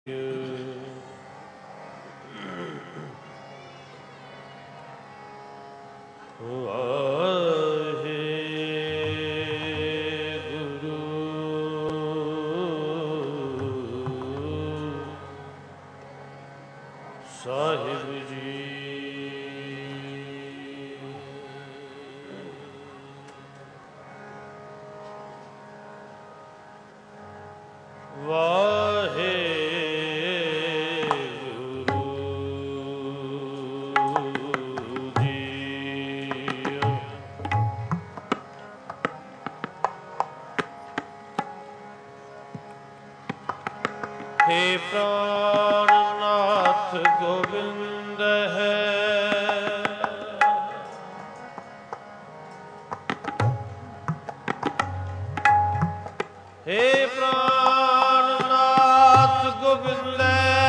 ਸਾਹਿਬ ਜੀ। हे प्राणनाथ गोविंद है, हे प्राणनाथ गोविंद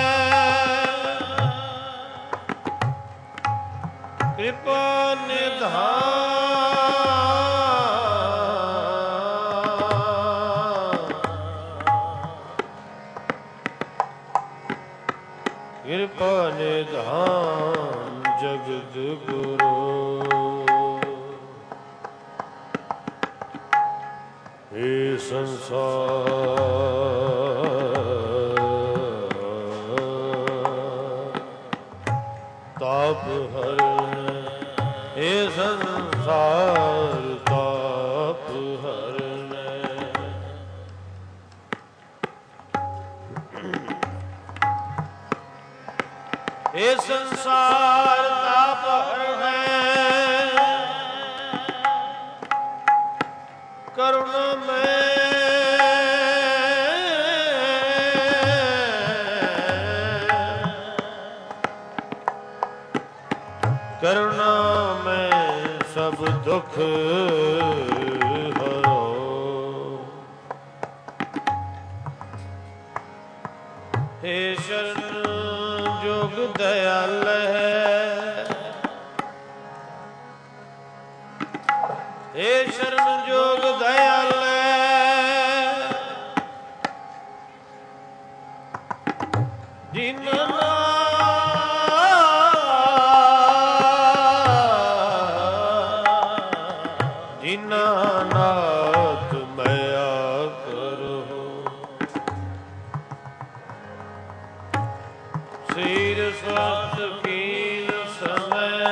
कृपा निधान कृपा निधान जगत गुरु। हे संसार ताप हरण, हे संसार ताप हरण। हे संसार ताप हरण करुण में करुणा में सब दुख हरो। हे शरण जोग दयाल है, हे शरण जोग दयाल है, जिन्ना नाथ मया करो। सिर स्वस्थ कीन समय,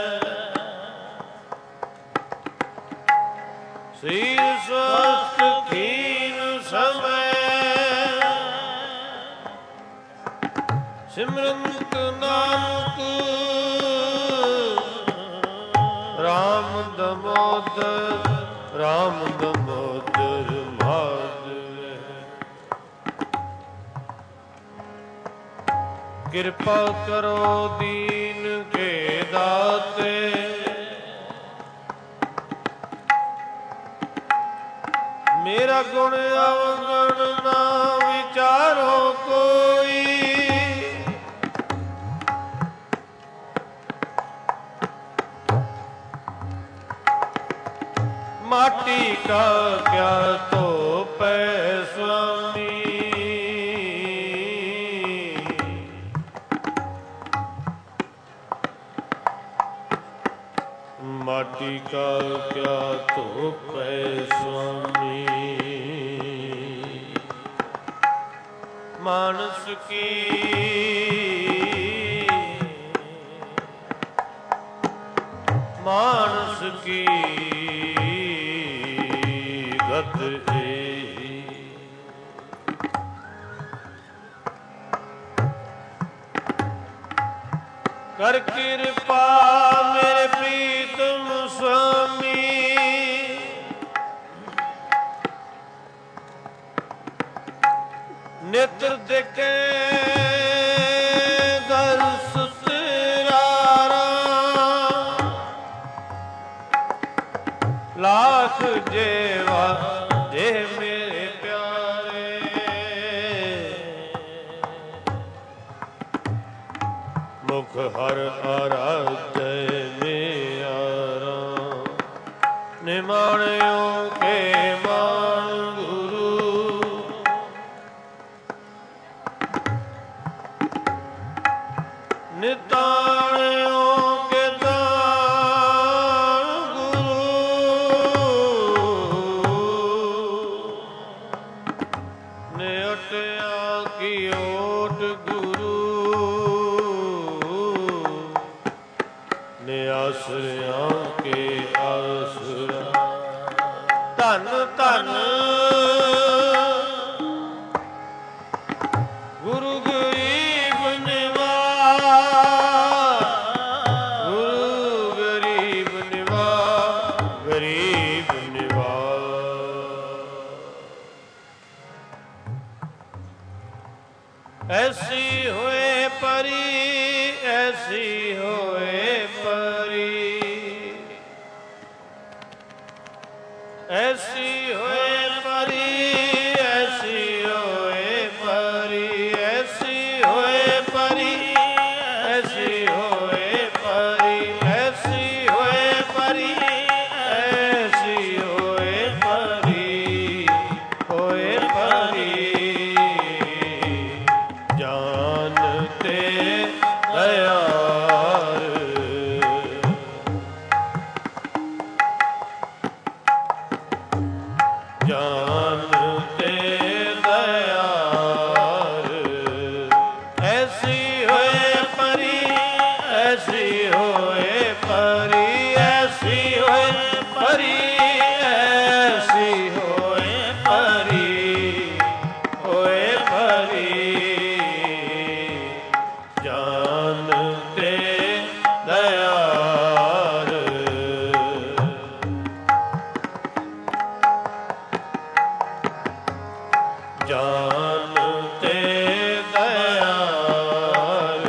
सिर स्वस्थ कीन समय, सिमरंत नानक राम दमोदर, राम दमोदर माधव। कृपा करो दीन के दाते, मेरा गुण अवगुण ना विचारो कोई। माटी का क्या तो पै स्वामी, माटी का क्या तो पै स्वामी। मानस की मानस की गत कर कृपा मेरे प्रीतम स्वामी। नेत्र देखे घर सुतरारा, लाख जेवा जे मेरे प्यारे। मुख हर आराधय मेरा, निमाणियों के मान गुरु। ਨਿਤਾਣਿਓ ਕੇ ਦਾਨ ਗੁਰੂ ਨੇ ਅਟਿਆ ਕੀ ਓਟ ਗੁਰੂ ਨੇ ਆਸਰਿਆਂ ਕੇ ਆਸਰਾ ਧਨ ਧਨ ਗੁਰੂ ਗਰੀਬ ਨਿਵਾਜ ਗੁਰੂ ਗਰੀਬ ਨਿਵਾਜ ਗਰੀਬ ਨਿਵਾਜ ਐਸੀ ਹੋਏ ਪਰੀ ਐਸੀ ਹੋਏ ਪਰੀ ਐਸੀ ਹੋਏ ਪਰੀ ਐਸੀ ਹੋਏ ਪਰੀ ਐਸੀ ਹੋਏ ਪਰੀ ਐਸੀ ਹੋਏ ਪਰੀ ਐਸੀ ਹੋਏ ਪਰੀ ਐਸੀ ਹੋਏ ਪਰੀ ਹੋਏ ਪਰੀ ਜਾਨ ਤੇ ਦਇਆਰ ਜਾਨ ਤੇ ਦਇਆਰ ਐਸੀ ਹੋਏ ਪਰੀ ਐਸੀ ਹੋਏ ਪਰੀ ਐਸੀ ਹੋਏ ਪਰੀ ਐਸੀ ਹੋਏ ਪਰੀ ਹੋਏ ਪਰੀ ਜਾਨ ਤੇ ਦਇਆਰ ਜਾਨ ਤੇ ਦਇਆਰ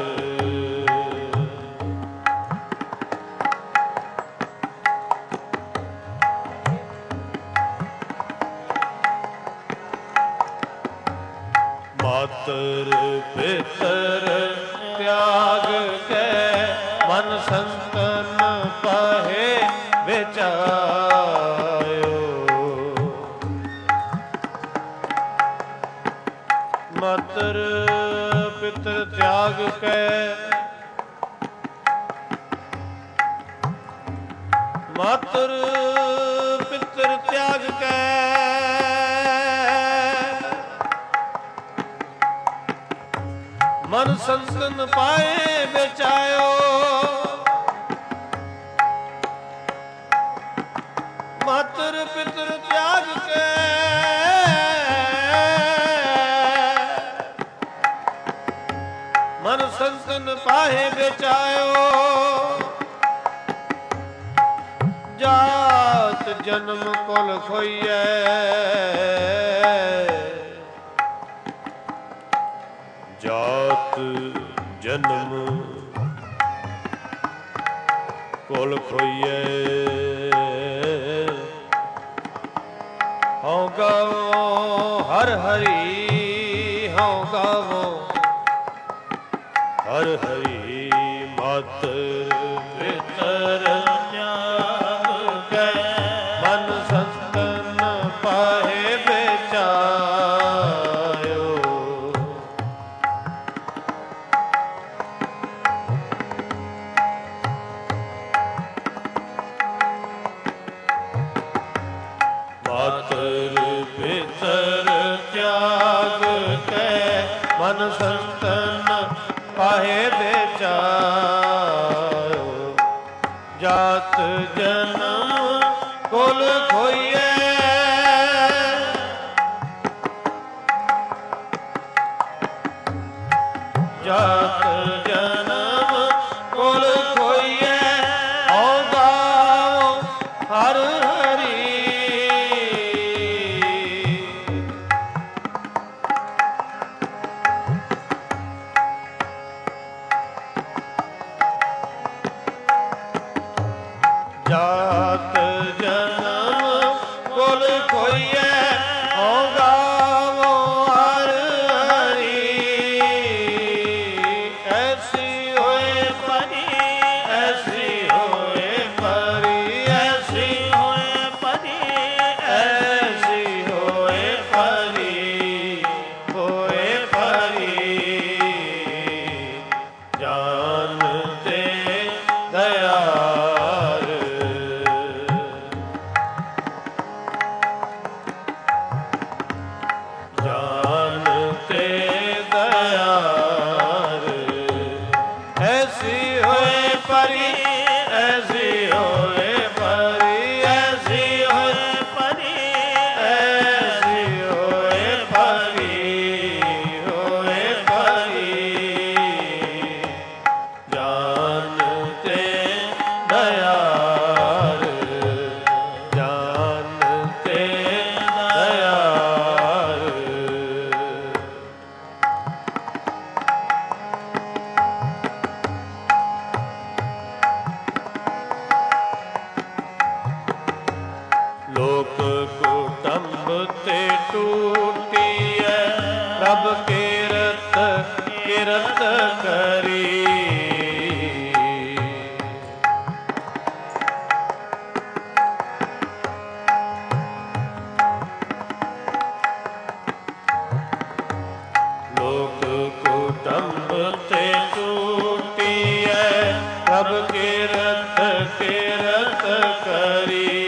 ਮਾਤਰ ਪਿਤਰ ਤਿਆਗ ਕੇ ਮਨ ਸੰਤਨ ਪਾਹੇ ਵਿਚਾਇਓ ਮਾਤਰ ਪਿਤਰ ਤਿਆਗ ਕੇ ਮਾਤਰ ਪਿਤਰ ਤਿਆਗ ਕੇ ਮਨ ਸੰਤਨ ਪਾਏ ਵਿਚਾਇਓ ਮਾਤਰ ਪਿਤਰ ਤਿਆਗ ਕੇ ਮਨ ਸੰਤਨ ਪਾਹੇ ਵਿਚਾਇਓ ਜਾਤ ਜਨਮ ਕੁਲ ਖੋਈਐ ਜਾਤ ਜਨਮ ਕੁਲ ਖੋਈਐ ਹਉ ਗਾਵੋ ਹਰ ਹਰੀ ਹਉ ਗਾਵੋ ਹਰ ਹਰੀ ਮਾਤਰ ਪਿਤਰ ਤਿਆਗ ਕੇ ਮਨ ਸੰਤਨ ਪਾਹੇ ਵਿਚਾਇਓ ਮਾਤਰ ਪਿਤਰ ਤਿਆਗ ਕੇ ਮਨ ਸੰਤਨ ਪਾਹੇ ਵਿਚਾਇਓ ਜਾਤ ਜਨਮ ਕੁਲ ਖੋਈਐ ਜਾਤ ਜਨਮ ਕੁਲ ਖੋਈਐ ਹਉ ਗਾਵੋ ਹਰ ਹਰੀ ਜਾਤ ਜਨਮ ਕੁਲ ਖੋਈਐ ਹਉ ਗਾਵੋ ਹਰ ਹਰੀ ਕਿਰਤ ਕਰੀ। ਲੋਕ ਕੁਟੰਬ ਤੇ ਟੂਟੀਐ ਪ੍ਰਭ ਕਿਰਤ ਕਿਰਤ ਕਰੀ।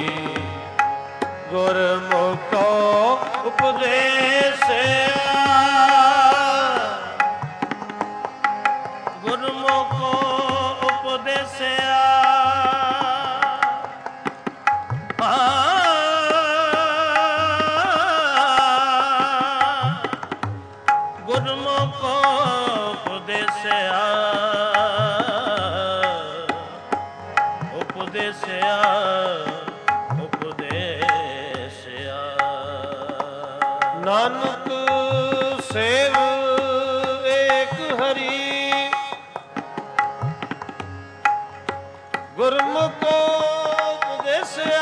ਗੁਰਮੁਖੋ ਉਪਦੇਸਿਆ ਗੁਰਮੁਖੋ ਉਪਦੇਸਿਆ ਗੁਰਮੁਖੋ ਉਪਦੇਸਿਆ ਉਪਦੇਸਿਆ ਉਪਦੇਸਿਆ। ਨਾਨਕ ਸੇਵ ਏਕ ਹਰੀ ਗੁਰਮੁਖੋ ਉਪਦੇਸਿਆ।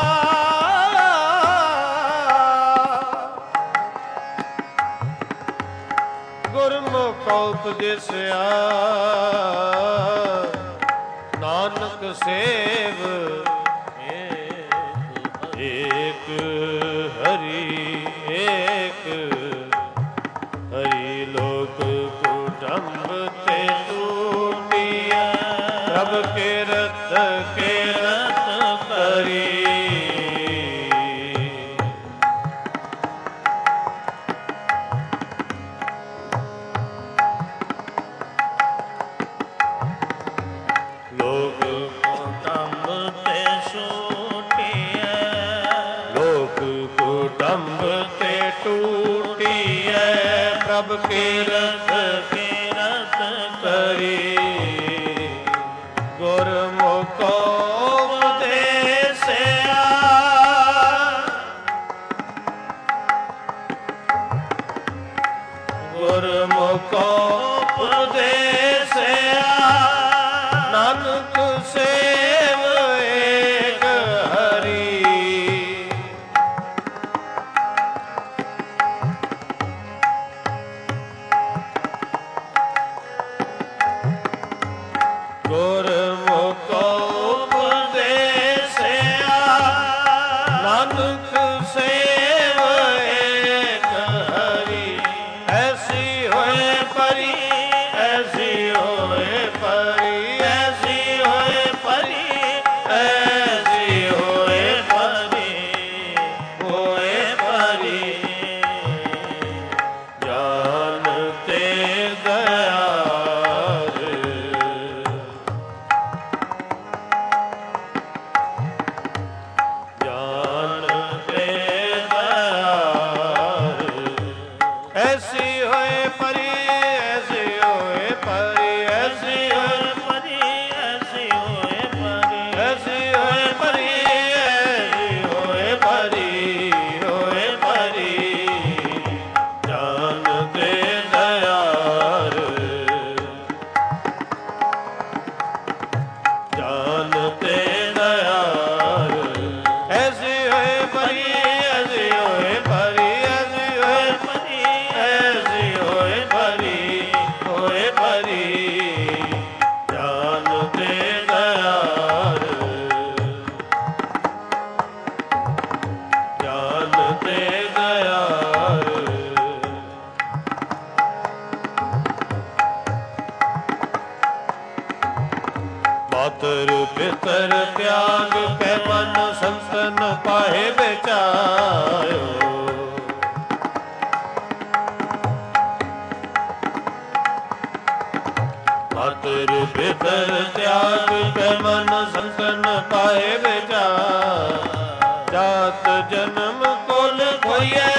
ਗੁਰਮੁਖੋ ਉਪਦੇਸਿਆ ਨਾਨਕ ਸੇਵ ਏਕ ਹਰੀ ਏਕ ਹਰੀ। ਲੋਕ ਕੁਟੰਬ ਤੇ ਟੂਟੀਐ ਪ੍ਰਭ ਕਿਰਤ ਕਿਰਤ ਕਰੀ। ਲੋਕ ਕੁਟੰਬ ਤੇ ਛੂਟੀਐ ਲੋਕ ਕੁਟੰਬ ਤੇ ਟੂਟੀਐ ਪ੍ਰਭ ਕਿਰਤ ਕਿਰਤ ਕਰੀ। ਗੁਰਮੁਖੋ ਉਪਦੇਸਿਆ ਗੁਰਮੁਖੋ ਉਪਦੇਸਿਆ ਨਾਨਕ ਸੇਵ ਏਕ ਹਰੀ। ਗੁਰਮੁਖੋ ਉਪਦੇਸਿਆ ਨਾਨਕ ਸੇਵ ਏਕ ਹਰੀ। ਐਸੀ ਹੋਏ ਪਰੀ ਐਸੀ ਹੋਏ ਪਰੀ ਐਸੀ ਹੋਏ ਪਰੀ ਐਸੀ ਹੋਏ ਪਰੀ ਹੋਏ ਪਰੀ। ਜਾਨ ਤੇ ਦਇਆਲ ਜਾਨ ਤੇ ਦਇਆਲ। ਐਸੀ ਹੋਏ ਪਰੀ ਐਸੀ ਹੋਏ ਪਰੀ ਐਸੀ ਹੋਏ ਪਰੀ ਐਸੀ ਹੋਏ ਪਰੀ ਐਸੀ ਹੋਏ ਪਰੀ ਐਸੀ ਹੋਏ ਪਰੀ ਹੋਏ ਪਰੀ। ਜਾਨ ਤੇ ਦਇਆਲ ਜਾਨ ਤੇ ਦਇਆਲ। ਐਸੀ ਹੋਏ ਪਰੀ ਐਸੀ ਹੋਏ ਪਰੀ ਐਸੀ ਹੋਏ ਪਰੀ ਐਸੀ ਹੋਏ ਪਰੀ ਹੋਏ ਪਰੀ। ਜਾਨ ਤੇ ਦਇਆਲ ਜਾਨ ਤੇ ਦਇਆਲ। ਮਾਤਰ ਪਿਤਰ ਤਿਆਗ ਕੇ ਮਨ ਸੰਤਨ ਪਾਹੇ ਵਿਚਾਰਿਓ। ਮਾਤਰ ਪਿਤਰ ਤਿਆਗ ਕੇ ਮਨ ਸੰਤਨ ਪਾਹੇ ਵਿਚਾਰ। ਜਾਤ ਜਨਮ ਕੁਲ ਖੋਈਐ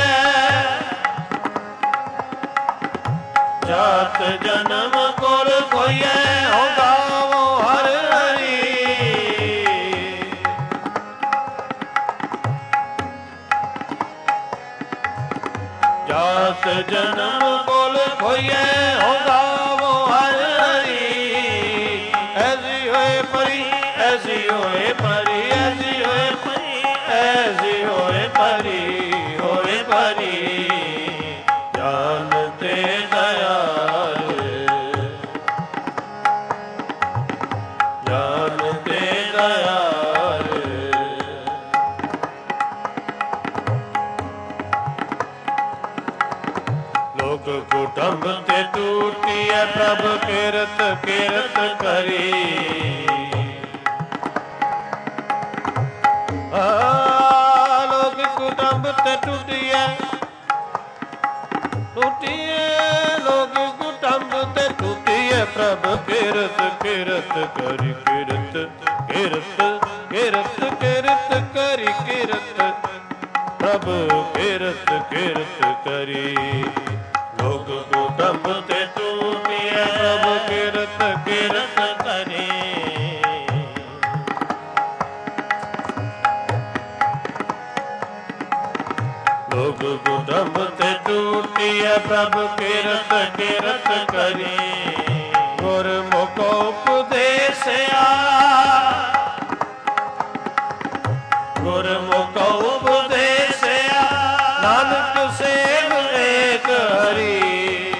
ਜਾਤ ਜਨਮ ਕੁਲ ਖੋਈਐ ਹੋ ਗਾਵੋ ਹਰਿ ਹਰੀ। ਜਾਤ ਜਨਮ ਕੁਲ ਖੋਈਐ ਹੋ ਗਾਵੋ ਹਰਿ ਹਰੀ। ਐਸੀ ਹੋਏ ਪਰੀ ਐਸੀ ਹੋਏ ਪਰੀ ਐਸੀ ਹੋਏ ਪਰੀ ਐਸੀ ਹੋਏ ਪਰੀ ਹੋਏ ਪਰੀ। ਜਾਨ ਤੇ ਦਇਆ ਤੇ ਟੂਟੀਐ ਪ੍ਰਭ ਕਿਰਤ ਕਿਰਤ ਕਰੀ। ਲੋਕ ਕੁਟੰਬ ਤੇ ਟੂਟੀਐ ਲੋਕ ਕੁਟੰਬ ਤੇ ਟੂਟੀਐ ਪ੍ਰਭ ਕਿਰਤ ਕਿਰਤ ਕਰੀ। ਕਿਰਤ ਕਿਰਤ ਕਿਰਤ ਕਿਰਤ ਕਰੀ। ਕਿਰਤ ਪ੍ਰਭ ਕਿਰਤ ਕਿਰਤ ਕਰੀ। ਲੋਕ ਕੁਟੰਬ ਤੇ ਟੂਟੀਐ ਪ੍ਰਭ ਕਿਰਤ ਕਿਰਤ ਕਰੀ। ਲੋਕ ਕੁਟੰਬ ਤੇ ਟੂਟੀਐ ਪ੍ਰਭ ਕਿਰਤ ਕਿਰਤ ਕਰੀ। ਗੁਰਮੁਖ ਉਪਦੇਸਿਆ ਗੁਰਮੁਖ ਉਪਦੇਸਿਆ ਨਾਨਕ ਸੇਵ ਏਕ ਹਰੀ।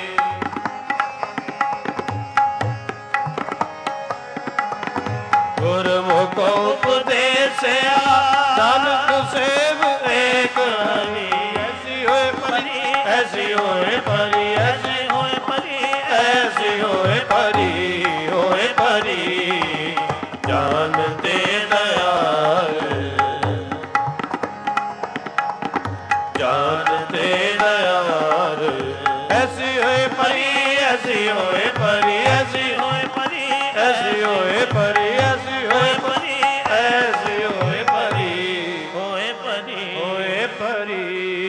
ਗੁਰਮੁਖ ਉਪਦੇਸਿਆ ਨਾਨਕ ਸੇਵ ਏਕ ਹਰੀ। ਐਸੀ ਹੋਏ ਪਰੀ ਐਸੀ ਹੋਏ ਪਰੀ ਐਸੀ ਹੋਏ ਪਰੀ ਐਸੀ ਹੋਏ ਪਰੀ ਜਾਨ ਤੇ ਦਇਆਲ ਜਾਨ ਤੇ ਦਇਆਲ। ਐਸੀ ਹੋਏ ਪਰੀ ਐਸੀ ਹੋਏ ਪਰੀ ਐਸੀ ਹੋਏ ਪਰੀ ਐਸੀ ਹੋਏ ਪਰੀ ਐਸੀ ਹੋਏ ਪਰੀ ਐਸੀ ਹੋਏ ਪਰੀ ਹੋਏ ਪਰੀ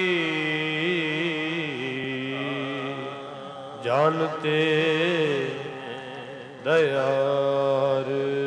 ਜਾਨ ਤੇ ਦਇਆਲ।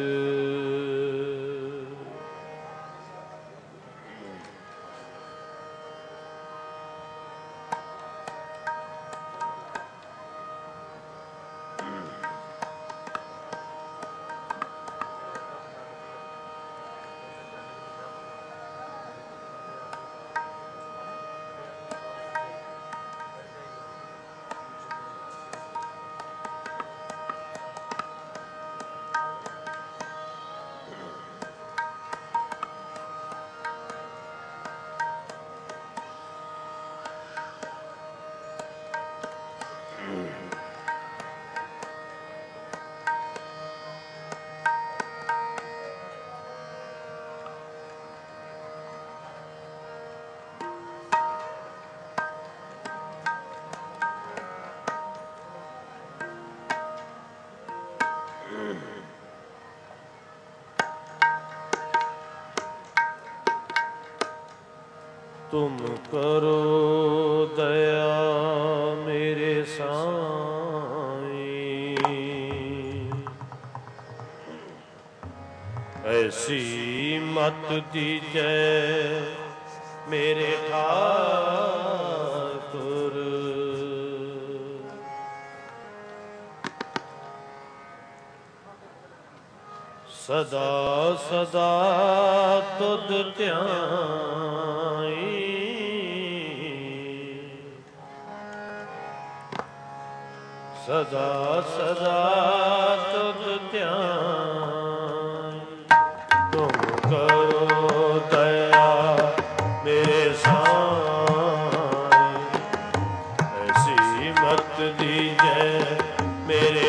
ਤੁਮ ਕਰੋ ਦਇਆ ਮੇਰੇ ਸਾਈਂ। ਐਸੀ ਮਤ ਦੀਜੈ ਮੇਰੇ ਠਾਕੁਰ। ਸਦਾ ਸਦਾ ਤੁਧ ਧਿਆਈ। ਸਦਾ ਸਦਾ ਤੁਧ ਧਿਆਈ। ਤੁਮ ਕਰੋ ਦਇਆ ਮੇਰੇ ਸਾਈਂ। ਐਸੀ ਮਤ ਦੀਜੈ ਮੇਰੇ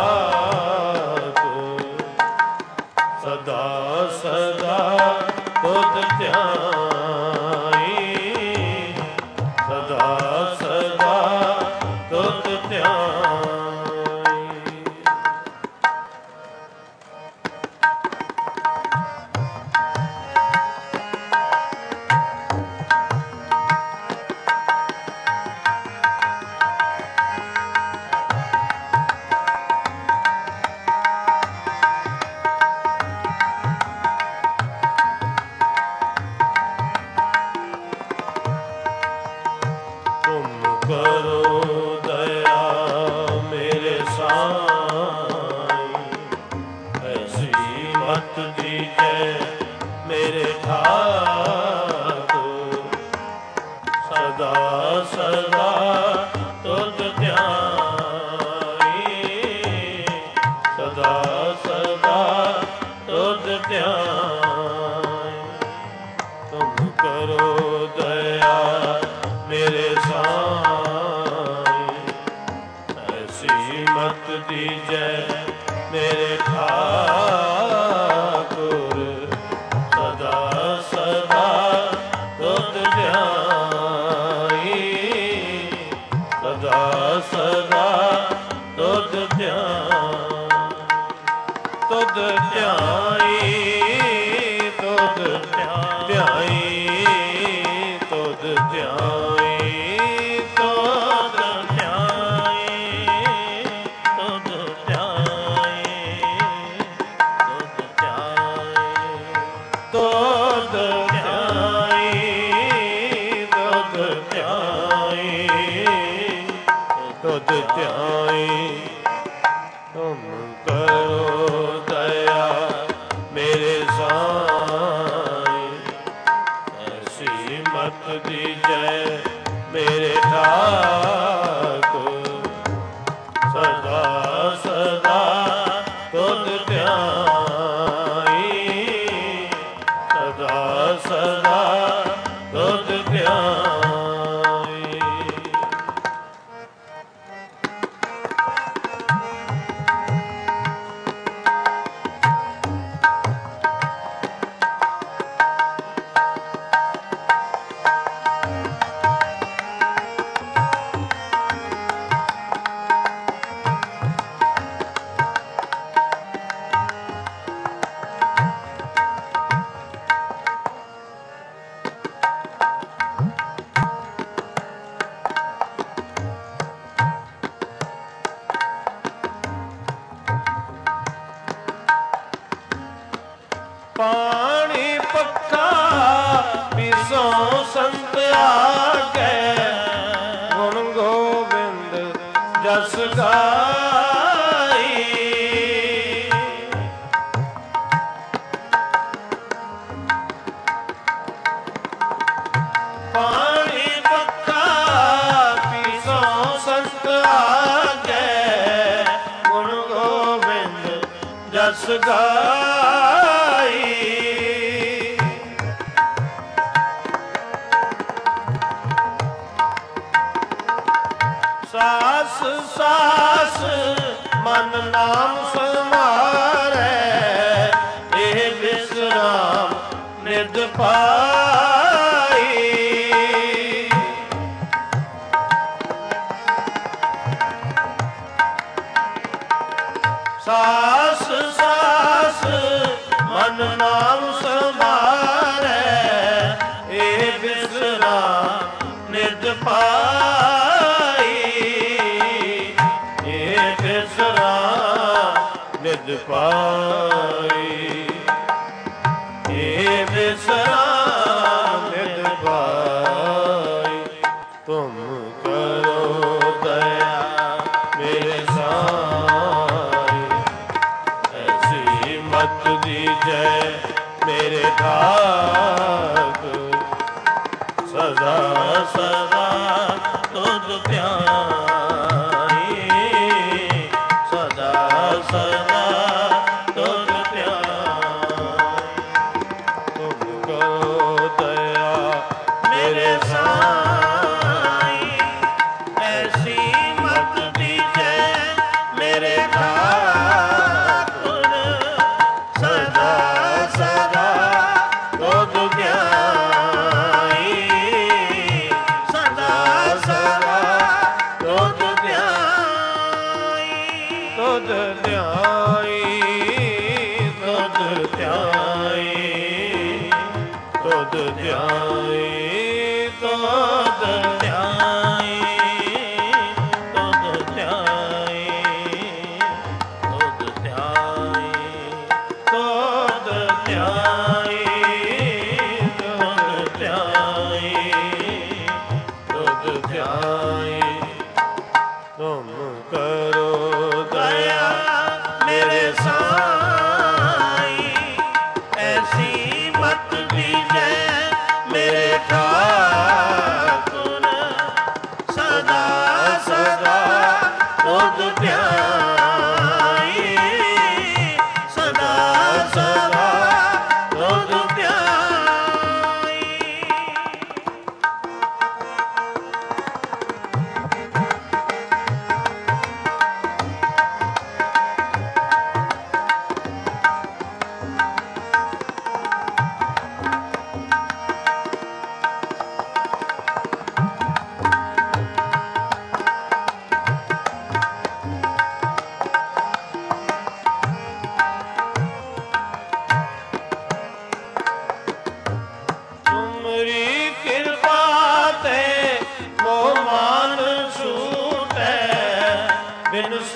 ਠਾਕੁਰ। ਸਦਾ ਸਦਾ ਤੁਧ ਧਿਆਈ। ਸਦਾ ਸਦਾ ਤੁਧ ਧਿਆਈ। ऐसी मत दीजै मेरे ठाकुर सदा सदा तुध ध्याई सदा सदा तुध ध्याई तुध ध्याई तुध ध्याई तुध ध्याई तुध तुध ध्याई तुम करो दया मेरे साईं ऐसी मत दीजै मेरे ठाकुर सदा सदा तुध ध्याई सदा सदा तुध ध्याई पानी पक्का पिसों संत आगे गुण गोविंद जस गाई पानी पक्का पिसों संत आगे गुण गोविंद जस गाई सास सास मन नाम समारै एह विश्राम निध पाई सास सास मन नाम समारै एह विश्राम निध पाई निध पाई ये विश्राम निध पाई तुम करो दया मेरे साईं ऐसी मत दीजै मेरे ठाकुर सदा सदा तुध ध्याई सदा सदा तुध ध्याई तुम करो दया मेरे साईं ऐसी मत दीजै मेरे ठाकुर सदा सदा तुध ध्याई सदा सदा तुध ध्याई तुध ध्याई तुध ध्याई तुध ध्याई तुध ध्याई तुध ध्याई तुध ध्याई तुध ध्याई तुध ध्याई तुध ध्याई तुम करो दया मेरे साईं ऐसी मत दीजै मेरे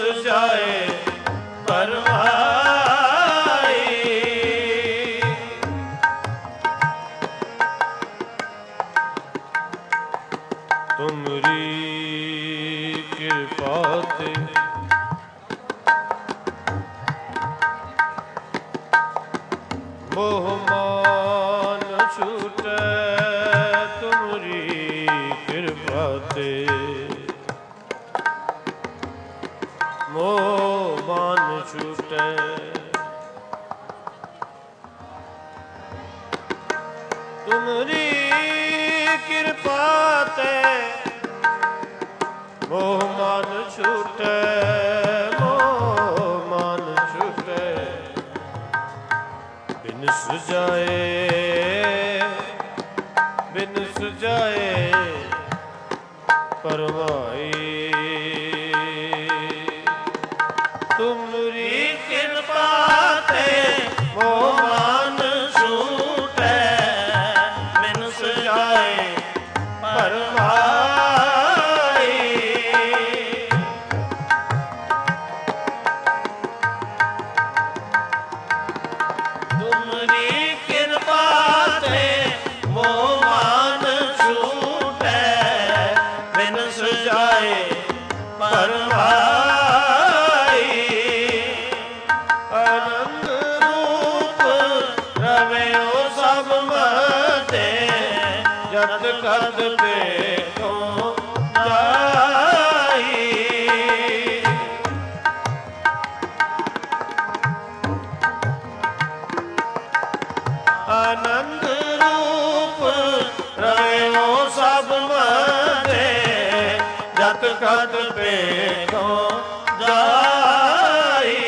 ਜਾਏ ਪਰਵਾਈ। ਤੁਮਰੀ ਕਿਰਪਾ ਤੇ ਮੋਹ ਮਾਨ ਛੂਟੈ, ਤੁਮਰੀ ਕਿਰਪਾ ਤੇ ਮੋਹ ਮਾਨ ਛੂਟੈ। ਤੁਮਰੀ ਕਿਰਪਾ ਤੇ ਮੋਹ ਮਾਨ ਛੂਟੈ, ਮੋਹ ਮਾਨ ਛੂਟੈ। ਬਿਨ ਸੁਜਾਏ ਬਿਨ ਸੁਜਾਏ ਪਰਵਾਈ। ਤੁਮਰੀ ਕਿਰਪਾ ਤੇ ਮੋਹ ਮਾਨ ਛੂਟੈ, ਬਿਨ ਸੁਜਾਏ ਪਰਵਾਈ। ਤੁਮਰੀ ਕਿਰਪਾ ਤੇ ਮੋਹ ਮਾਨ ਛੂਟੈ, ਬਿਨ ਸੁਜਾਏ ਪਰਵਾਈ। ਆਨੰਦ ਰੂਪ ਰਵਿਓ ਸਭ ਮਤੇ, ਜਤ ਕਤ ਵੇਖੋ ਜਾਈ। ਆਨੰਦ ਰੂਪ ਰਵਿਓ ਸਭ ਮਤੇ, ਜਤ ਕਤ ਵੇਖੋ ਜਾਈ।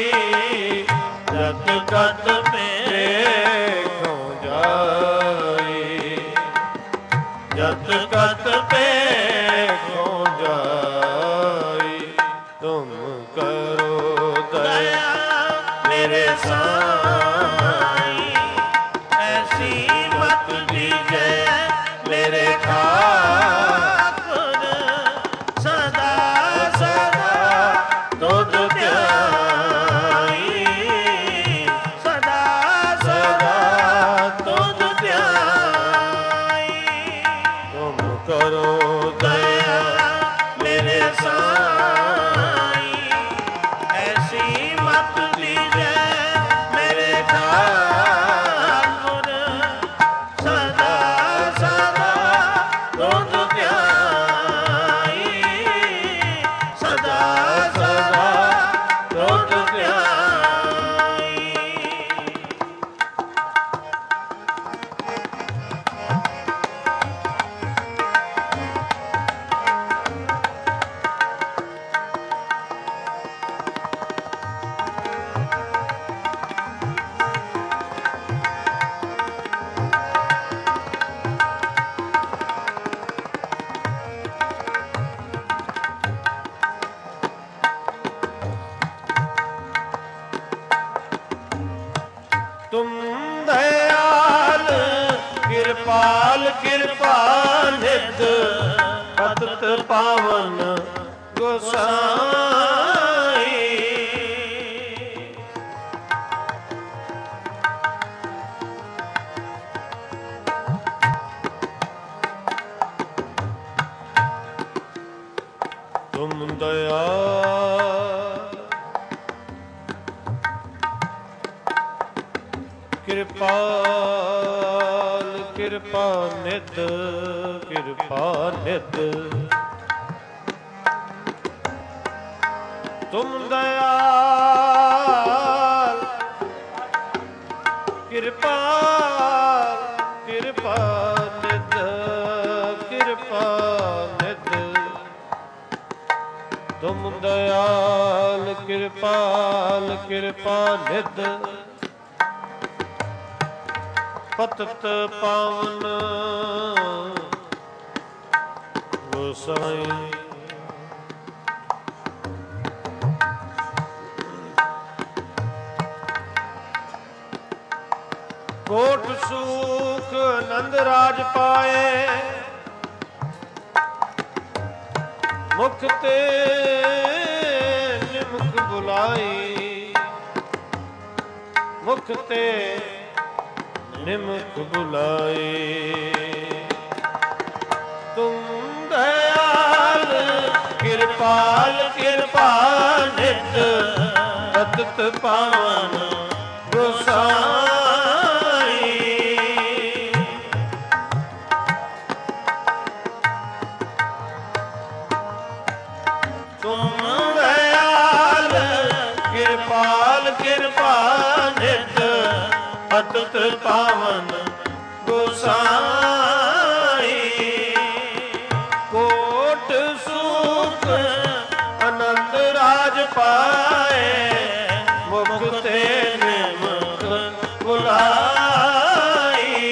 ਜਤ ਕਤ ਵੇਖੋ ਜਾਈ। ਜਤ ਕਤ ਵੇਖੋ ਜਾਈ। ਤੁਮ ਕਰੋ ਦਇਆ ਮੇਰੇ ਸਾਈਂ, ਐਸੀ ਮਤ ਦੀਜੈ ਮੇਰੇ ਠਾਕੁਰ। ਸਦਾ ਸਦਾ ਤੁਧ ਧਿਆਈ, ਸਦਾ ਸਦਾ ਤੁਧ ਧਿਆਈ। ਤੁਮ ਕਰੋ ਦਇਆ ਮੇਰੇ ਸਾਈਂ, ਐਸੀ ਮਤ ਦੀਜੈ ਮੇਰੇ ਠਾਕੁਰ। ਸਦਾ ਸਦਾ ਤੁਧ ਧਿਆਈ, ਸਦਾ ਸਦਾ ਤੁਧ ਧਿਆਈ। ਤੁਮ ਦਇਆਲ ਕਿਰਪਾਲ ਕਿਰਪਾ ਨਿਧ, ਪਤਿਤ ਪਾਵਨ ਗੋਸਾਈ। ਤੁਮ ਦਇਆਲ ਕਿਰਪਾਲ ਕਿਰਪਾ ਨਿਧ, ਕਿਰਪਾ ਨਿਧ। ਤੁਮ ਦਇਆਲ ਕਿਰਪਾਲ ਕਿਰਪਾ ਨਿਧ, ਕਿਰਪਾ ਨਿਧ। ਤੁਮ ਦਇਆਲ ਕਿਰਪਾਲ ਕਿਰਪਾ ਨਿਧ, ਪਤਿਤ ਪਾਵਨ ਗੋਸਾਈ। ਕੋਟ ਸੂਖ ਨੰਦ ਰਾਜ ਪਾਏ, ਮੁਖ ਤੇ ਬੁਲਾਈ, ਮੁਖ ਤੇ ਨਿਮਖ ਬੁਲਾਈ। ਤੁਮ ਦਇਆਲ ਕਿਰਪਾਲ ਕਿਰਪਾ ਨਿਤ ਅਤਿਤ ਪਾਵਨ ਗੁਸਾਈ। ਤੁਮ ਦਇਆਲ ਕਿਰਪਾਲ ਕਿਰਪਾ ਨਿਤ ਅਤਿਤ ਪਾਵਨ ਗੁਸਾਈ। ਕੋਟ ਸੂਖ ਆਨੰਦ ਰਾਜ ਪਾਏ, ਮੁਖ ਤੇ ਨਿਮਖ ਬੁਲਾਈ।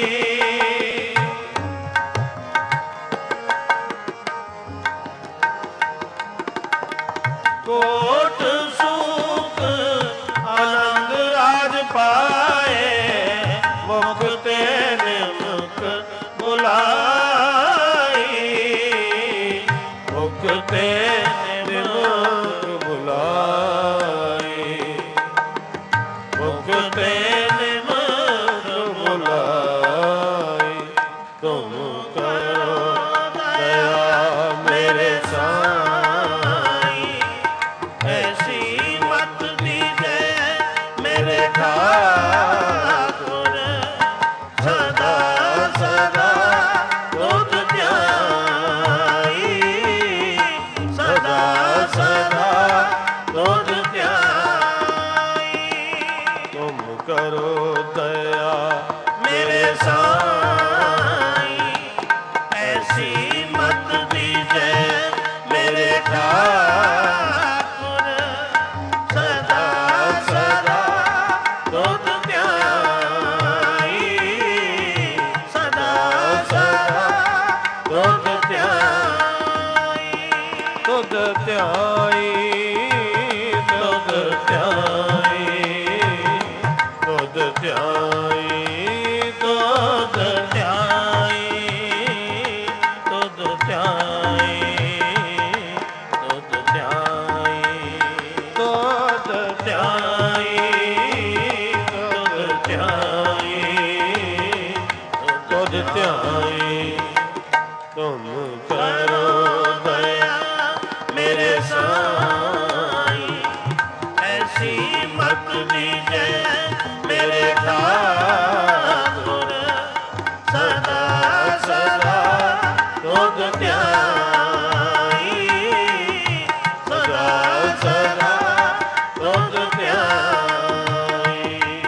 ਕੋਟ ਸੂਖ ਆਨੰਦ ਰਾਜ ਪਾਏ, ਮੁਖ ਤੇ ਨਿਮਖ ਬੁਲਾਈ। ਮੁਖ ਤੇ ਨਿਮਖ ਬੁਲਾਈ। ਮੁਖ ਤੇ ਨਿਮਖ ਬੁਲਾਈ। ਤੁਮ ਕਰੋ ਦਇਆ ਮੇਰੇ ਸਾਈਂ, ਐਸੀ ਮਤ ਦੀਜੈ ਮੇਰੇ ਠਾਕੁਰ। ਸਦਾ ਸਦਾ ਤੁਧ ਧਿਆਈ, ਸਦਾ ਸਦਾ ਤੁਧ ਧਿਆਈ। ਤੁਮ ਕਰੋ ਦਇਆ ਮੇਰੇ ਸਾਈਂ, ਐਸੀ ਮਤ ਦੀਜੈ ਮੇਰੇ ਠਾਕੁਰ। ਸਦਾ ਸਦਾ ਤੁਧ ਧਿਆਈ, ਸਦਾ ਸਦਾ ਤੁਧ ਧਿਆਈ। ਤੁਧ ਧਿਆਈ, ਤੁਧ ਧਿਆਈ, ਤੁਧ ਧਿਆਈ, ਤੁਧ ਧਿਆਈ, ਤੁਧ ਧਿਆਈ, ਤੁਧ ਧਿਆਈ, ਤੁਧ ਧਿਆਈ, ਤੁਧ ਧਿਆਈ, ਤੁਧ ਧਿਆਈ। ਤੁਮ ਕਰੋ ਦਇਆ ਮੇਰੇ ਸਾਈਂ, ਐਸੀ ਮਤ ਦੀਜੈ ਮੇਰੇ ਠਾਕੁਰ। ਸਦਾ ਸਦਾ ਤੁਧ ਧਿਆਈ, ਸਦਾ ਸਦਾ ਤੁਧ ਧਿਆਈ।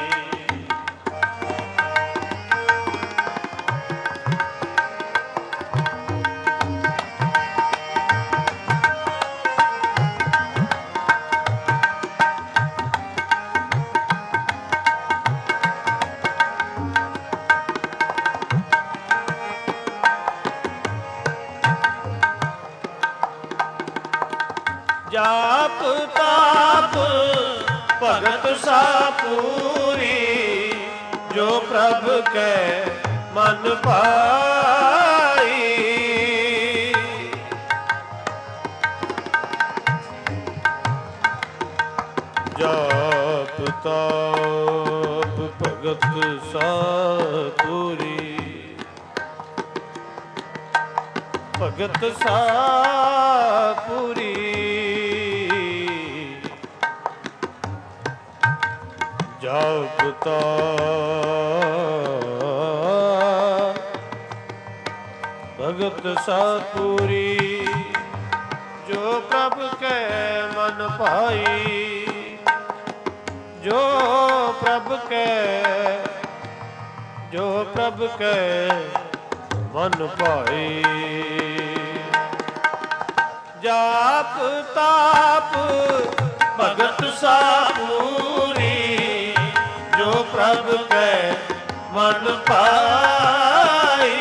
ਜਾਪ ਤਾਪ ਭਗਤ ਸਾ ਪੂਰੀ, ਜੋ ਪ੍ਰਭ ਕੈ ਮਨ ਭਾਈ। ਜਾਪ ਤਾਪ ਭਗਤ ਸਾ ਪੂਰੀ, ਭਗਤ ਸਾ ਪੂਰੀ। ਜਾਪ ਤਾਪ ਭਗਤ ਸਾ ਪੂਰੀ, ਜੋ ਪ੍ਰਭ ਕੈ ਮਨ ਭਾਈ। ਜੋ ਪ੍ਰਭ ਕੈ, ਜੋ ਪ੍ਰਭ ਕੈ ਮਨ ਭਾਈ। ਜਾਪ ਤਾਪ ਭਗਤ ਸਾ ਪੂਰੀ, ਜੋ ਪ੍ਰਭ ਕੈ ਮਨ ਭਾਈ।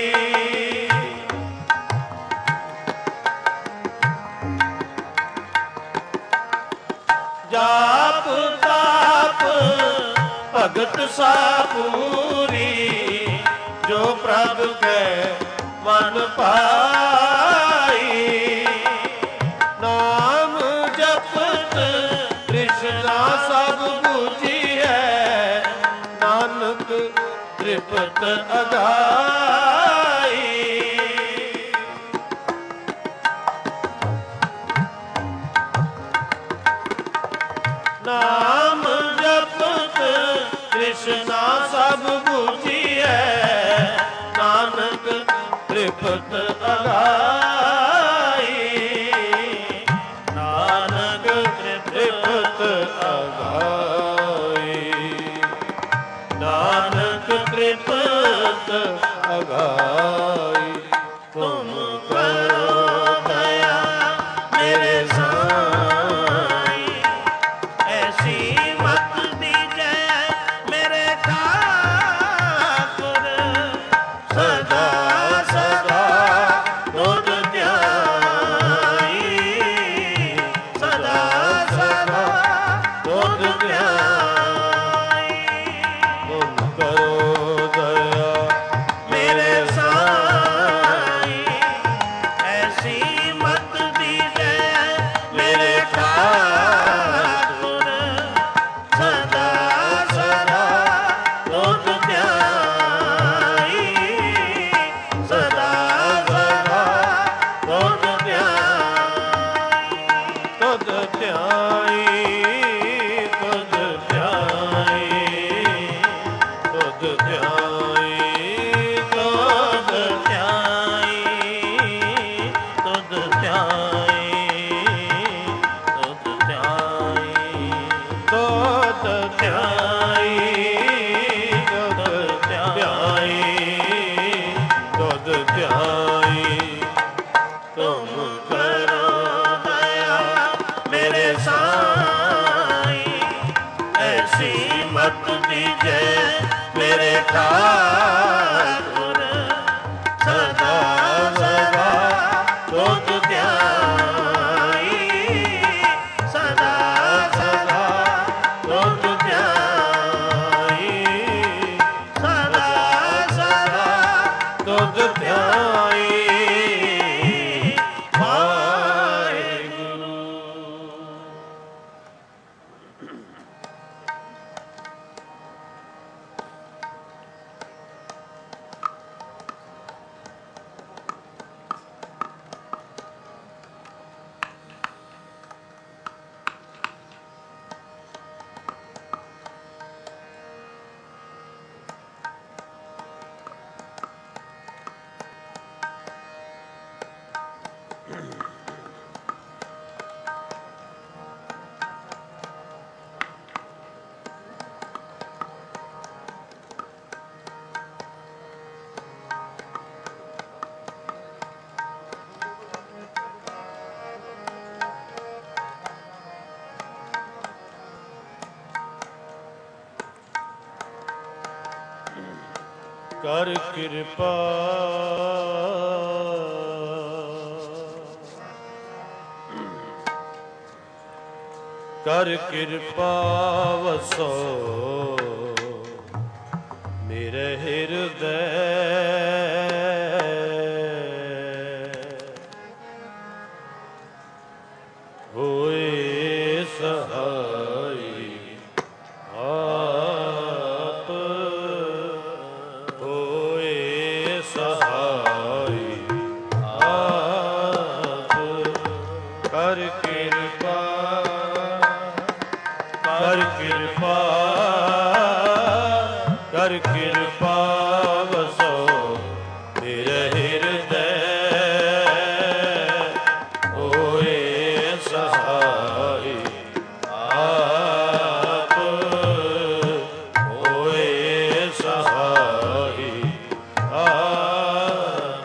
ਜਾਪ ਤਾਪ ਭਗਤ ਸਾ ਪੂਰੀ, ਜੋ ਪ੍ਰਭ ਕੈ ਮਨ ਭਾਈ। ਨਾਮ ਜਪਤ ਤ੍ਰਿਪਤ ਅਗਾਈ। ਨਾਮ ਜਪਤ ਕ੍ਰਿਸ਼ਨਾ ਸਭ ਬੁਝੀਐ, ਨਾਨਕ ਤ੍ਰਿਪਤ ਅਗਾਈ। ਨਾਨਕ ਤ੍ਰਿਪਤ ਅਗਾਈ। ਨਾਨਕ ਤ੍ਰਿਪਤ ਅਗਾਈ। ਤੁਮ ਕਰੋ ਦਇਆ ਮੇਰੇ ਸਾਈਂ, ਐਸੀ ਮਤ ਦੀਜੈ ਮੇਰੇ ਠਾਕੁਰ। ਸਦਾ ਸਦਾ ਤੁਧ ਧਿਆਈ, ਸਦਾ ਸਦਾ ਤੁਧ ਧਿਆਈ। ਤੁਮ ਕਰੋ ਦਇਆ ਮੇਰੇ ਸਾਈਂ, ਐਸੀ ਮਤ ਦੀਜੈ ਮੇਰੇ ਠਾਕੁਰ। ਸਦਾ ਸਦਾ ਤੁਧ ਧਿਆਈ, ਸਦਾ ਸਦਾ ਤੁਧ ਧਿਆਈ। ਤੁਧ ਧਿਆਈ, ਤੁਧ ਧਿਆਈ, ਤੁਧ ਧਿਆਈ, ਤੁਧ ਧਿਆਈ, ਤੁਧ ਧਿਆਈ, ਤੁਧ ਧਿਆਈ, ਤੁਧ ਧਿਆਈ, ਤੁਧ ਧਿਆਈ, ਤੁਧ ਧਿਆਈ। ਤੁਮ ਕਰੋ ਦਇਆ ਮੇਰੇ ਸਾਈਂ, ਐਸੀ ਮਤ ਦੀਜੈ ਮੇਰੇ ਠਾਕੁਰ। ਸਦਾ ਸਦਾ ਤੁਧ ਧਿਆਈ, ਸਦਾ ਸਦਾ ਤੁਧ ਧਿਆਈ, ਸਦਾ ਸਦਾ ਤੁਧ ਧਿਆਈ। ਵਾਹਿਗੁਰੂ। ਕਰ ਕਿਰਪਾ ਕਰ ਕਿਰਪਾ ਵਸੋ ਮੇਰੇ ਹਿਰਦੈ, ਹੋਏ ਸਹਾਈ ਆਪ, ਹੋਏ ਸਹਾਈ ਆਪ। ਕਰ ਕਿਰਪਾ ਕਰ ਕਿਰਪਾ ਕਰ ਕਿਰਪਾ ਵਸੋ ਮੇਰੇ ਹਿਰਦੈ, ਹੋਏ ਸਹਾਈ ਆਪ, ਹੋਏ ਸਹਾਈ ਆਪ।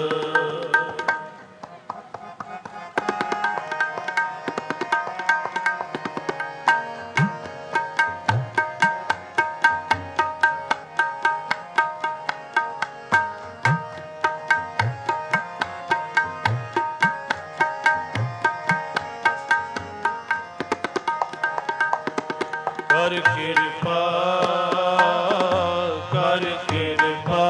ਕਰ ਕਿਰਪਾ ਕਰ ਕਿਰਪਾ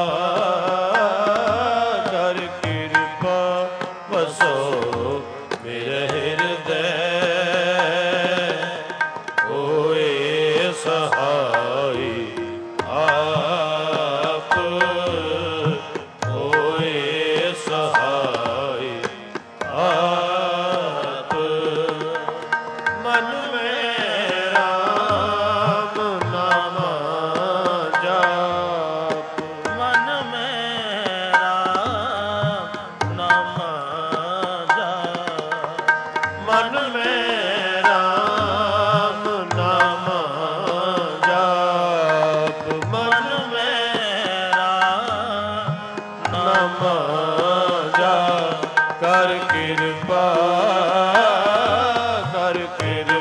ਕਰ ਕਿਰਪਾ ਵਸੋ ਮੇਰੇ ਹਿਰਦੈ, ਹੋਏ ਸਹਾਈ ਆਪ,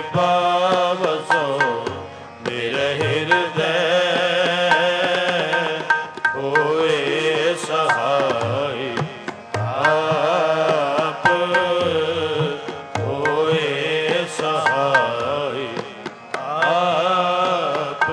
ਕਿਰਪਾ ਵਸੋ ਮੇਰੇ ਹਿਰਦੈ ਹੋਏ ਸਹਾਈ ਆਪ ਹੋਏ ਸਹਾਈ ਆਪ।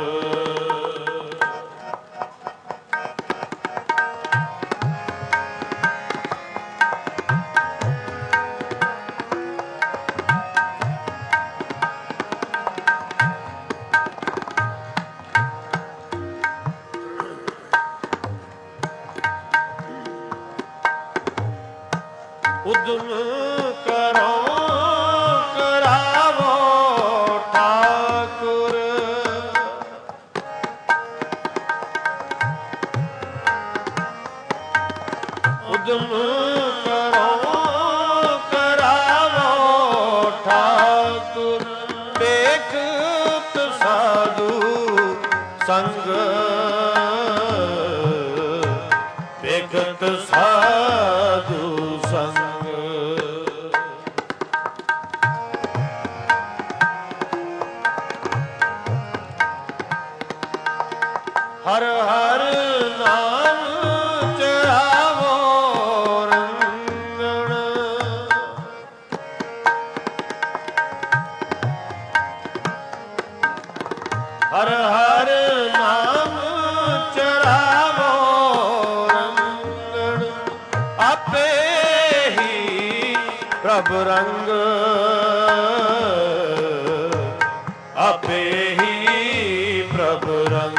ਉਦਮ ਕਰੋ ਕਰਾਵੋ ਠਾਕੁਰ ਉਦਮ ਕਰੋ ਕਰਾਵੋ ਠਾਕੁਰ ਦੇਖਤ ਸਾਧੂ ਸੰਗ ਦੇਖਤ ਸਾਧੂ ਸੰਗ। ਹਰ ਹਰ ਨਾਮ ਚਰਾਵੋ ਰੰਗਣ ਹਰ ਹਰ ਨਾਮ ਚਰਾਵੋ ਰੰਗਣ ਆਪੇ ਹੀ ਪ੍ਰਭ ਰੰਗ ਆਪੇ ਹੀ ਪ੍ਰਭ ਰੰਗ।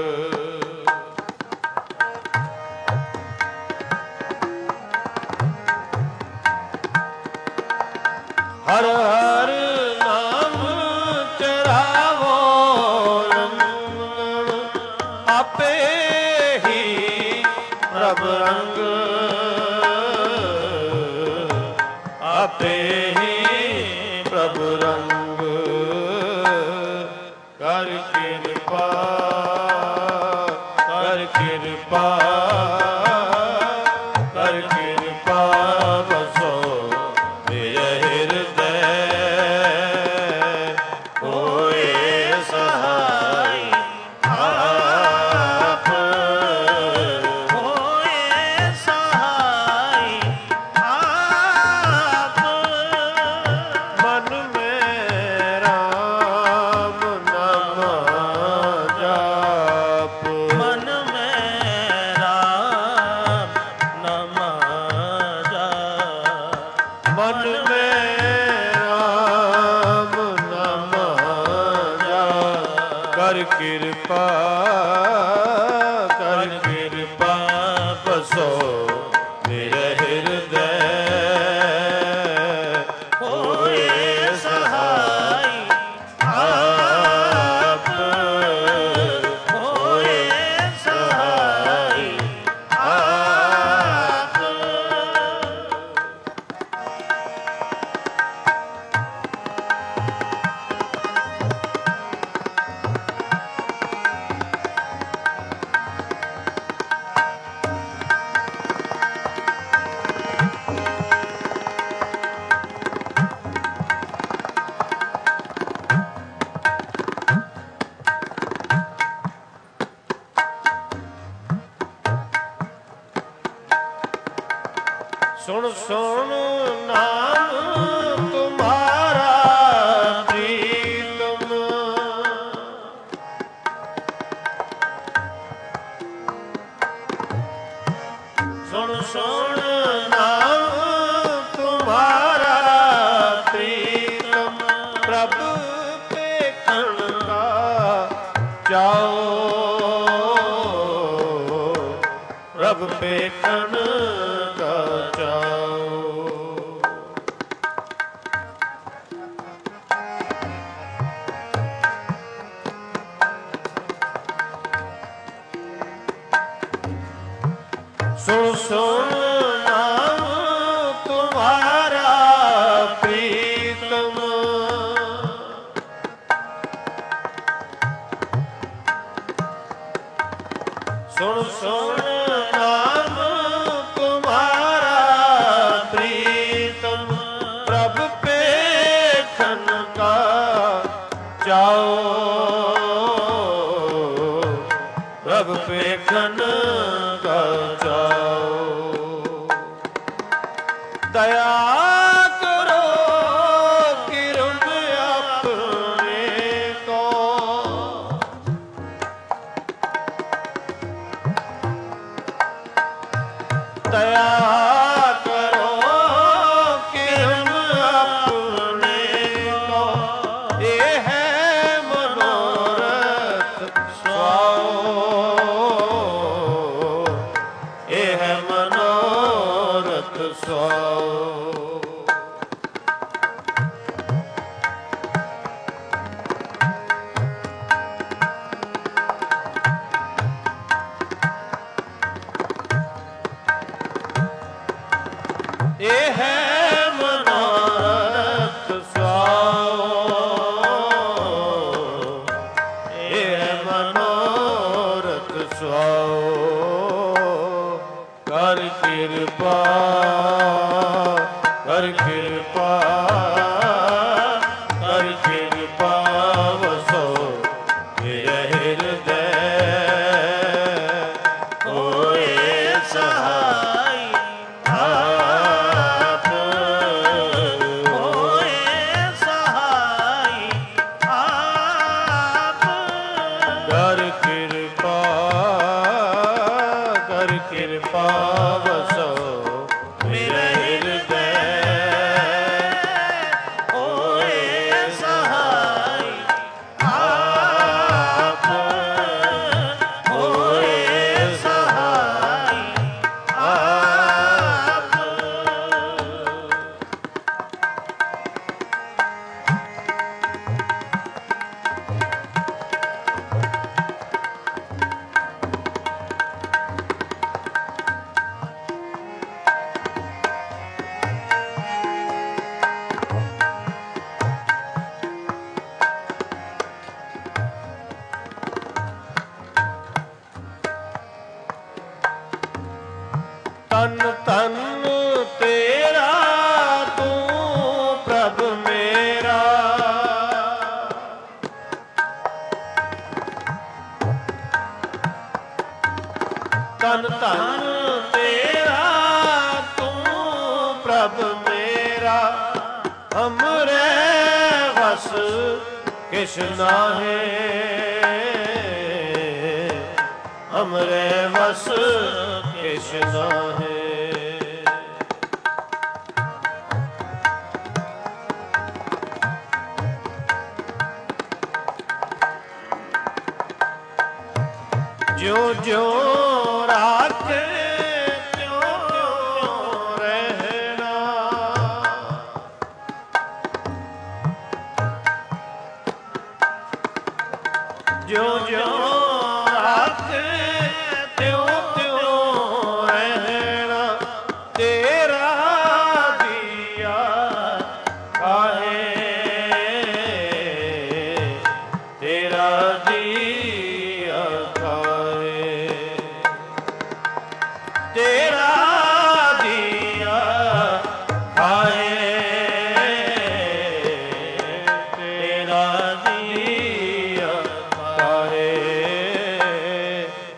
ਹਰ ਹਰ ਨਾਮ ਚਰਾਵੋ ਰੰਗਣ ਆਪੇ ਹੀ ਪ੍ਰਭ ਰੰਗ ਆਪੇ ਹੀ ਪ੍ਰਭ ਰੰਗ। ਕਰ ਕਿਰਪਾ ਕਰ ਕਿਰਪਾ ਕਰ ਕਿਰਪਾ ਵਸੋ ਮੇਰੇ ਹਿਰਦੈ ਹੋਏ ਸਹਾਈ ਆਪ ਹੋਏ ਸਹਾਈ ਆਪ। ਮਨ ਮੇਂ ਰਾਮ ਨਾਮ ਜਾਪ ਮਨ ਮੇਂ ਰਾਮ ਨਾਮ ਜਾਪ ਮਨ ਮੇਂ ਰਾਮ ਨਾਮ ਜਾਪ। ਕਰ ਕਿਰਪਾ ਕਰ ਕਿਰਪਾ ਬਸੋ ਮੇਰੇ ਹਿਰਦੈ ਹੋਏ ਸਹਾਈ ਆਪ ਹੋਏ ਸਹਾਈ ਆਪ। ਸੁਣ ਸੁਣ ਨਾਮ ਤੁਮਾਰਾ ਪ੍ਰੀਤਮ ਸੁਣ ਸੁਣ ਨਾਮ ਤੁਮਾਰਾ ਪ੍ਰੀਤਮ ਪ੍ਰਭ ਦੇਖਣ ਕਾ ਚਾਓ ਪ੍ਰਭ ਦੇਖਣ ਕਾ ਚਾਓ। ਸੁਣ ਸੁਣ ਨਾਮ ਤੁਮਾਰਾ ਪ੍ਰੀਤਮ ਸੁਣ ਸੁਣ ਨਾਮ ਤੁਮਾਰਾ ਪ੍ਰੀਤਮ ਪ੍ਰਭ ਪੇਖਨ ਕਾ ਚਾਓ ਪ੍ਰਭ ਵੇਖਣ ਕਾ ਚਾਓ ਦਇਆ ਕਰੋ ਕਿਰਤ ਆਪਣੇ ਕੋ ਦਇਆ ਤਨ ਤਨ ਤੇਰਾ ਤੂੰ ਪ੍ਰਭ ਮੇਰਾ ਤਨ ਤਨ ਤੇਰਾ ਤੂੰ ਪ੍ਰਭ ਮੇਰਾ ਹਮਰੇ ਵਸ ਕਿਛ ਨਾਹੀ ਹਮਰੇ ਵਸ ਕਿਛ ਨਾਹੀ ਜਿਉ ਜਿਉ ਰਾਖੇ ਤਿਉ ਤਿਉ ਰਹਿਣਾ ਜਿਉ ਜਿਉ ਰਾਖੇ ਤਿਉ ਤਿਉ ਰਹਿਣਾ ਤੇਰਾ ਦੀਆ ਕਾਹੇ ਤੇਰਾ ਦੀਆ ਤੇਰਾ ਦੀਆ ਖਾਏ ਤੇਰਾ ਦੀਆ ਖਾਏ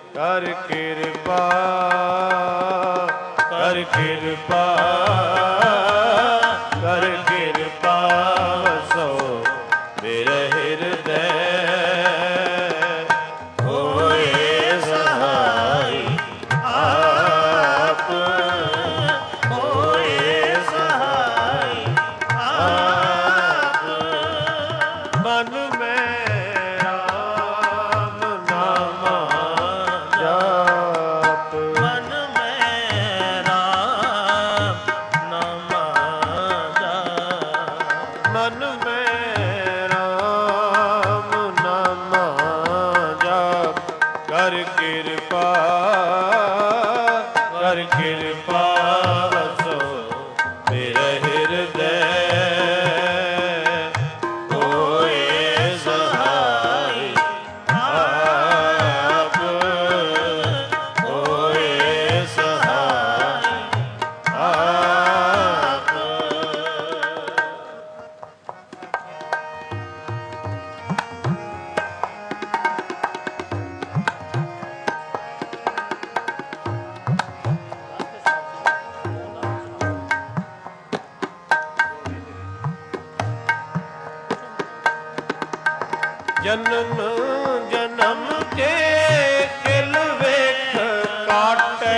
ਜਨਮ ਜਨਮ ਕੇ ਕਿਲ ਵੇਖ ਕਾਟੈ।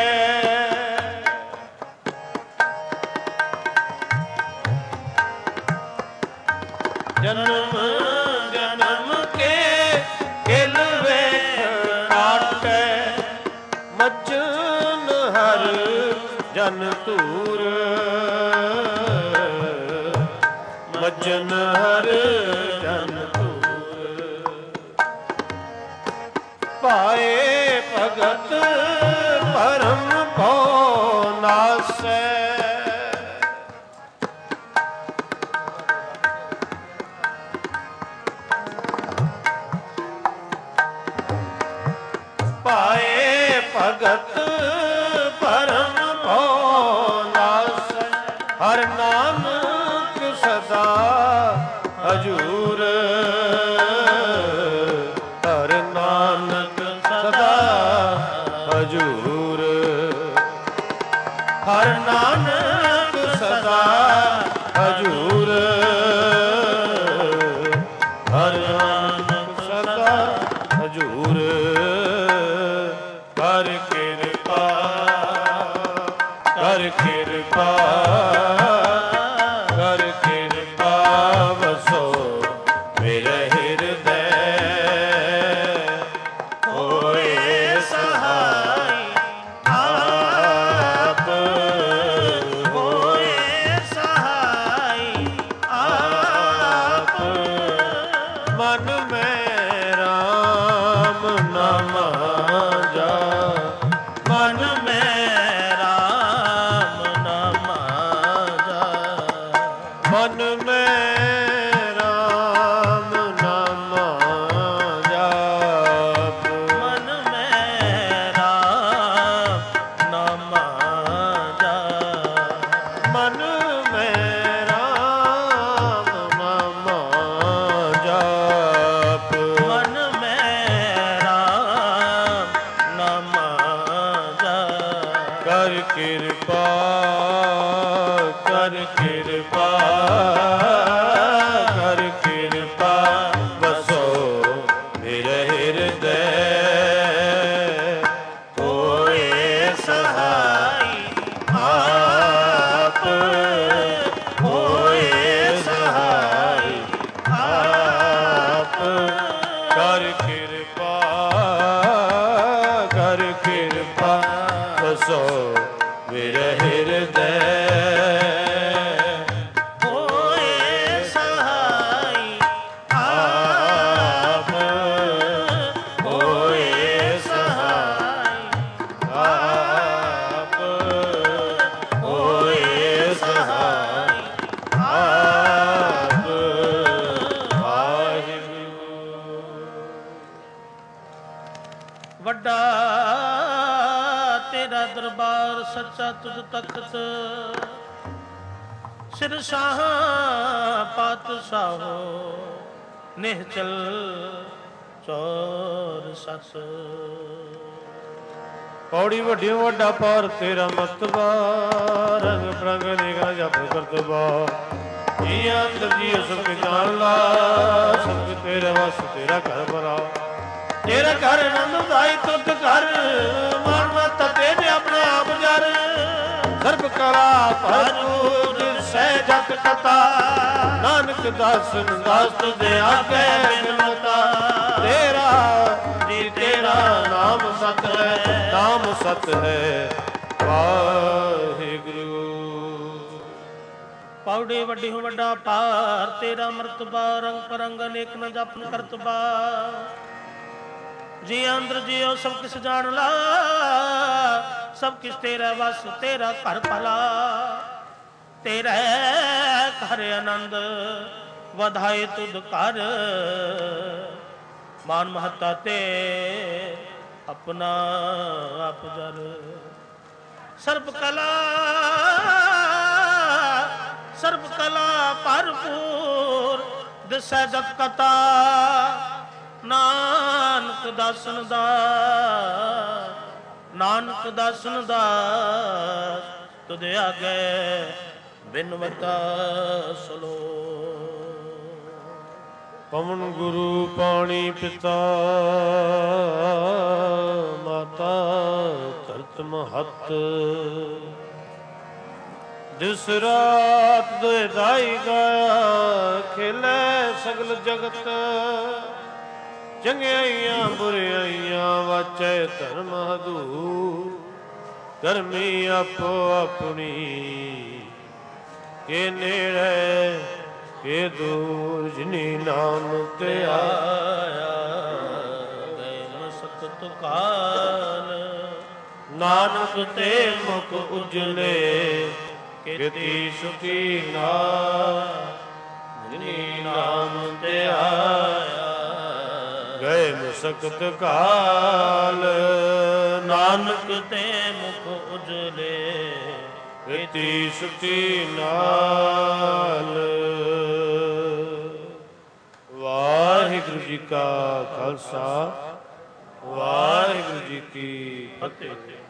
ਜਨਮ ਜਨਮ ਕੇ ਕਿਲ ਵੇਖ ਕਾਟੈ। ਮੱਜਨ ਹਰ ਜਨ ਧੂਰ, ਮੱਜਨ ਹਰ ਜਨ ਧੂਰ। ਪਾਏ ਭਗਤ ਪਰਮ ਭਉ ਨਾਸੈ। ਪਾਏ ਭਗਤ ਪਰਮ ਭਉ ਨਾਸੈ। ਹਰਿ ਨਾਨਕ ਸਦਾ ਹਜੂਰ, ਹਰਿ ਨਾਨਕ ਸਦਾ ਹਜੂਰ। ਹਰਿ ਨਾਨਕ ਸਦਾ ਹਜੂਰ, ਹਰਿ ਨਾਨਕ ਸਦਾ ਹਜੂਰ। ਕਰ ਕਿਰਪਾ, ਕਰ ਕਿਰਪਾ, ਕਰ ਕਿਰਪਾ ਵਸੋ ਮੇਰੇ ਹਿਰਦੈ। ਹੋਏ ਸਹਾਈ ਆਪ, ਹੋਏ ਸਹਾਈ ਆਪ। ਮਨ ਮੈਂ ਰਾਮ ਨਾਮ ਜਾ, ਮਨ ਮੈਂ ਰਾਮ ਨਾਮ ਜਾ। ਮਨ ਮੈਂ ਰਾਮ ਨਾਮ ਜਾਪ, ਮਨ ਮੈਂ ਰਾਮ ਨਾਮ ਜਾਪ। ਮਨ ਮੈਂ ਰਾਮ ਨਾਮ ਜਾਪ, ਮਨ ਮੈਂ ਰਾਮ ਨਾਮ ਜਾਪ। ਕਰ ਕਿਰਪਾ, ਕਰ ਕਿਰਪਾ, ਕਰ ਕਿਰਪਾ ਵਸੋ ਮੇਰੇ ਹਿਰਦੈ। ਹੋਏ ਸਹਾਈ ਆਪ, ਹੋਏ ਸਹਾਈ ਆਪ। ਕਰ ਕਿਰਪਾ, ਕਰ ਕਿਰਪਾ ਵਸੋ ਮੇਰੇ ਹਿਰਦੈ। ਹੋਏ ਸਹਾਈ ਆਪ, ਹੋਏ ਸਹਾਈ ਆਪ, ਹੋਏ ਸਹਾਈ ਆਪ। ਵਾਹਿਗੁਰੂ। ਵੱਡਾ ਤੇਰਾ ਦਰਬਾਰ ਸੱਚਾ ਤੁਧ ਤਖਤ। ਸਿਰ ਸ਼ਾਹ ਪਾਤਸ਼ਾਹੋ ਨਿਹਚਲ ਚੌਰ ਸਸ। ਪੌੜੀ ਵੱਡੀ ਵੱਡਾ ਪਾਰ ਤੇਰਾ ਮਤਬਾ। ਰੰਗ ਪ੍ਰੰਗ ਨਿਗਾਹ ਜਪ ਕਰਤਬਾ। ਜੀ ਅੰਦਰ ਜੀ ਸਭ ਕੇ ਜਾਣ ਲਾ। ਸਭ ਤੇਰੇ ਵਸ ਤੇਰਾ ਘਰ ਭਰਾ। ਤੇਰਾ ਘਰ ਆਨੰਦ ਦਾਈ ਤੁਧ ਘਰ। ਮਨ ਮਤ ਤੇਰੇ ਆਪਣੇ ਆਪ ਜਰ। ਸਰਬ ਕਲਾ ਭਰਪੂਰ ਸਹਿ ਜਗ ਕਥਾ। ਨਾਨਕ ਦਾਸਨ ਦਾਸ ਤੁਧੇ ਆਗੇ ਬਿਨਵਤਾ। ਤੇਰਾ ਜੀ ਤੇਰਾ ਨਾਮ ਸਤ ਹੈ, ਨਾਮ ਸਤ ਹੈ। ਵਾਹਿਗੁਰੂ। ਪੌੜੀ ਵੱਡੀ ਹੋ ਵੱਡਾ ਪਾਰ ਤੇਰਾ ਮਰਤਬਾ। ਰੰਗ ਪਰੰਗ ਅਨੇਕ ਨ ਜਪਨ ਕਰਤਬਾ। ਜੀ ਅੰਦਰ ਜਿਉ ਸਭ ਕਿਸ ਜਾਣ ਲਾ। ਸਭ ਕਿਸ ਤੇਰਾ ਵਸ ਤੇਰਾ ਘਰ ਭਲਾ। ਤੇਰੇ ਘਰ ਆਨੰਦ ਵਧਾਏ ਤੁਧ ਘਰ। ਮਾਨ ਮਹੱਤਾ ਤੇ ਆਪਣਾ ਆਪ ਜਰ। ਸਰਬ ਕਲਾ ਸਰਬ ਕਲਾ ਭਰਪੂਰ ਦਿਸੈ ਜਗ ਕਥਾ। ਨਾਨਕ ਦਾਸਨ ਦਾ ਨਾਨਕ ਦਾਸਨ ਦਾ ਤੁਧ ਆਗੇ ਬਿਨਵਤਾ ਸਲੋ। ਪਵਨ ਗੁਰੂ ਪਾਣੀ ਪਿਤਾ ਮਾਤਾ ਧਰਤ ਮਹੱਤ ਦਿਸ ਰਾਤ ਦੁਇ ਦਾਈ ਗਾਇਆ ਖੇਲੇ ਸਗਲ ਜਗਤ ਚੰਗਿਆਈਆਂ ਬੁਰਿਆਈਆਂ ਵਾਚੈ ਧਰਮ ਹਦੂਰ ਕਰਮੀ ਆਪੋ ਆਪਣੀ ਕੇ ਨੇੜੇ ਕੇ ਦੂਰ ਜਿਨੀ ਨਾਮ ਤੇ ਆਇਆ ਗਏ ਮਸਕਤ ਕਾਲ ਨਾਨਕ ਤੇ ਮੁਖ ਉਜਲੇ ਕੀਤੀ ਸੁਖੀ ਨਾ ਜਿਨੀ ਨਾਮ ਤੇ ਆਇਆ ਗਏ ਮਸਕਤ ਕਾਲ ਨਾਨਕ ਤੇ ਮੁਖ ਉਜਲੇ ਕੀਤੀ ਸੁਖੀ ਨਾਲ। ਵਾਹਿਗੁਰੂ ਜੀ ਕਾ ਖਾਲਸਾ ਵਾਹਿਗੁਰੂ ਜੀ ਕੀ ਫਤਿਹ।